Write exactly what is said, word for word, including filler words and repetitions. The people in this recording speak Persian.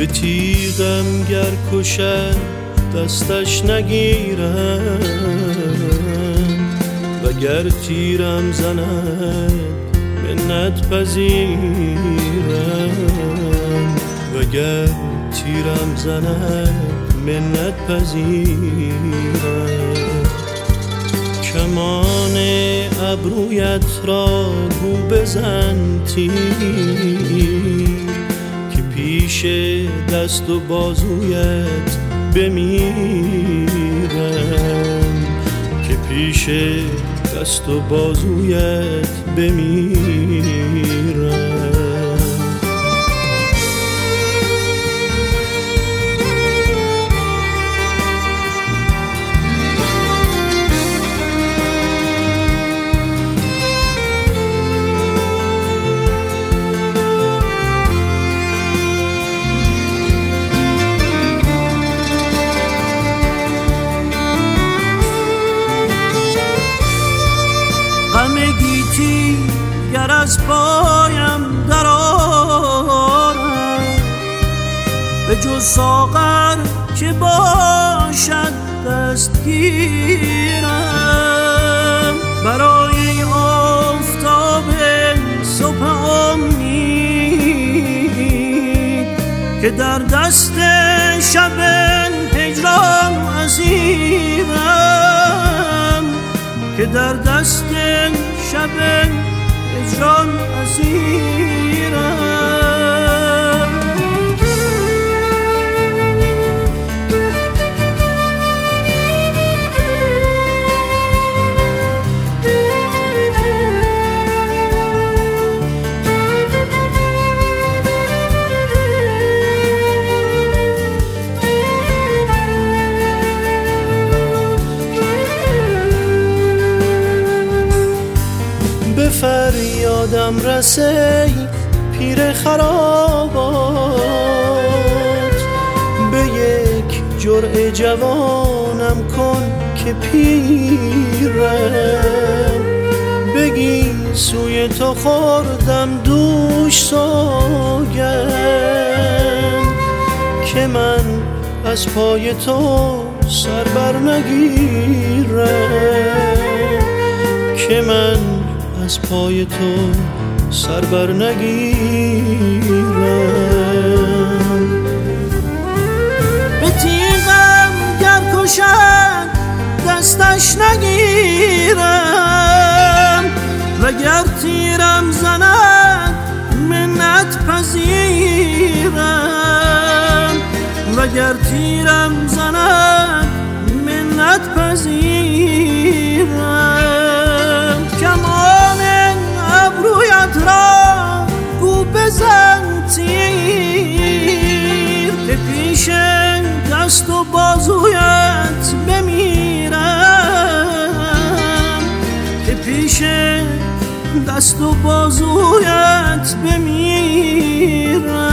به تیغم گر کشد دستش نگیرم وگر تیرم زند منت پذیرم وگر تیرم زند منت پذیرم کمان ابرویت را گو بزن تیر که پیش دست و بازویت بمیرم که پیش دست و بازویت بمیرم غم گیتی گر از پایم در آرد به جز ساغر که باشد دستگیرم برای آفتاب صبح امید که در دست شب هجران اسیرم که در دست شب هجران اسیرم به فریادم رسی پیر خرابات به یک جرعه جوانم کن که پیرم بگی سوی تو خوردم دوش سوگند که من از پای تو سر بر نگیرم که من از پای تو سر بر نگیرم به تیغم گر کشد دستش نگیرم وگر تیرم زند منت پذیرم وگر تیرم زند منت پذیرم کمان ابرویت را گو بزن تیر که پیش دست و بازویت بمیرم که پیش دست و بازویت بمیرم